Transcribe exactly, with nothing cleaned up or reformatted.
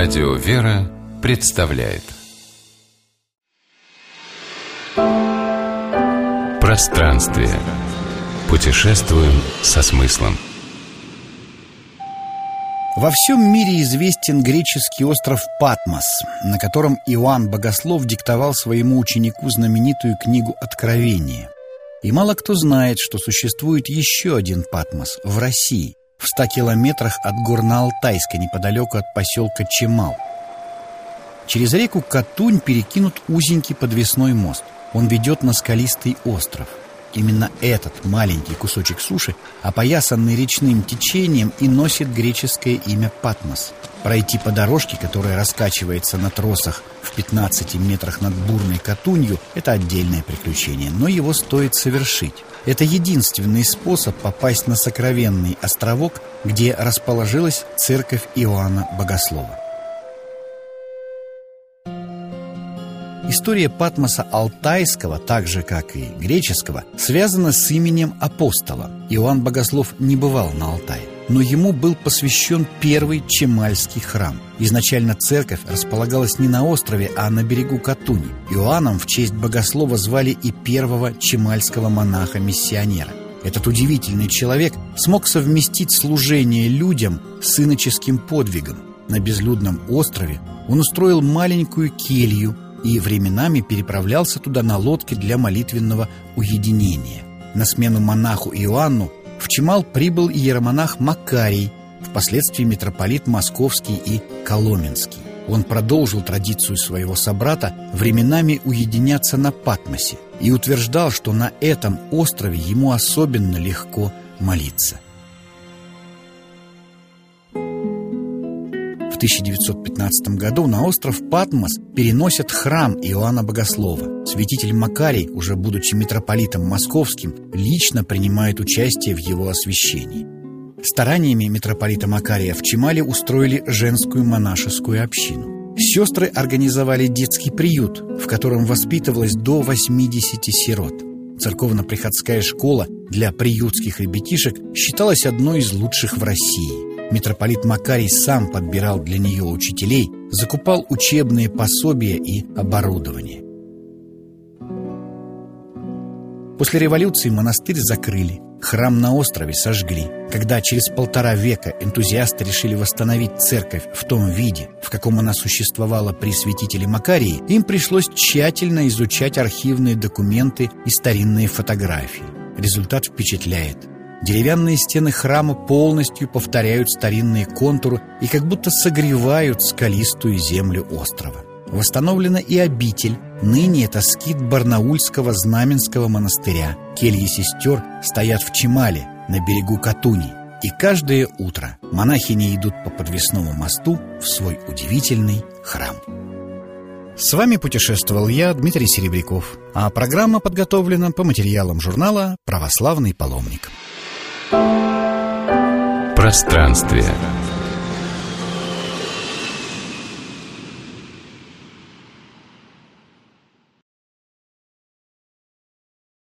Радио «Вера» представляет Пространствие. Путешествуем со смыслом. Во всем мире известен греческий остров Патмос, на котором Иоанн Богослов диктовал своему ученику знаменитую книгу «Откровение». И мало кто знает, что существует еще один Патмос в России, в ста километрах от Горно-Алтайска, неподалеку от поселка Чемал. Через реку Катунь перекинут узенький подвесной мост. Он ведет на скалистый остров. Именно этот маленький кусочек суши, опоясанный речным течением, и носит греческое имя Патмос. Пройти по дорожке, которая раскачивается на тросах в пятнадцати метрах над бурной Катунью, это отдельное приключение, но его стоит совершить. Это единственный способ попасть на сокровенный островок, где расположилась церковь Иоанна Богослова. История Патмоса Алтайского, так же как и греческого, связана с именем апостола. Иоанн Богослов не бывал на Алтае, но ему был посвящен первый Чемальский храм. Изначально церковь располагалась не на острове, а на берегу Катуни. Иоанном в честь Богослова звали и первого чемальского монаха-миссионера. Этот удивительный человек смог совместить служение людям с иноческим подвигом. На безлюдном острове он устроил маленькую келью и временами переправлялся туда на лодке для молитвенного уединения. На смену монаху Иоанну в Чемал прибыл и иеромонах Макарий, впоследствии митрополит Московский и Коломенский. Он продолжил традицию своего собрата временами уединяться на Патмосе и утверждал, что на этом острове ему особенно легко молиться. В тысяча девятьсот пятнадцатом году на остров Патмос переносят храм Иоанна Богослова. Святитель Макарий, уже будучи митрополитом московским, лично принимает участие в его освящении. Стараниями митрополита Макария в Чемале устроили женскую монашескую общину. Сестры организовали детский приют, в котором воспитывалось до восьмидесяти сирот. Церковно-приходская школа для приютских ребятишек считалась одной из лучших в России. Митрополит Макарий сам подбирал для нее учителей, закупал учебные пособия и оборудование. После революции монастырь закрыли, храм на острове сожгли. Когда через полтора века энтузиасты решили восстановить церковь в том виде, в каком она существовала при святителе Макарии, им пришлось тщательно изучать архивные документы и старинные фотографии. Результат впечатляет. Деревянные стены храма полностью повторяют старинные контуры и как будто согревают скалистую землю острова. Восстановлена и обитель. Ныне это скит Барнаульского Знаменского монастыря. Кельи сестер стоят в Чемале, на берегу Катуни. И каждое утро монахини идут по подвесному мосту в свой удивительный храм. С вами путешествовал я, Дмитрий Серебряков. А программа подготовлена по материалам журнала «Православный паломник». Пространствие.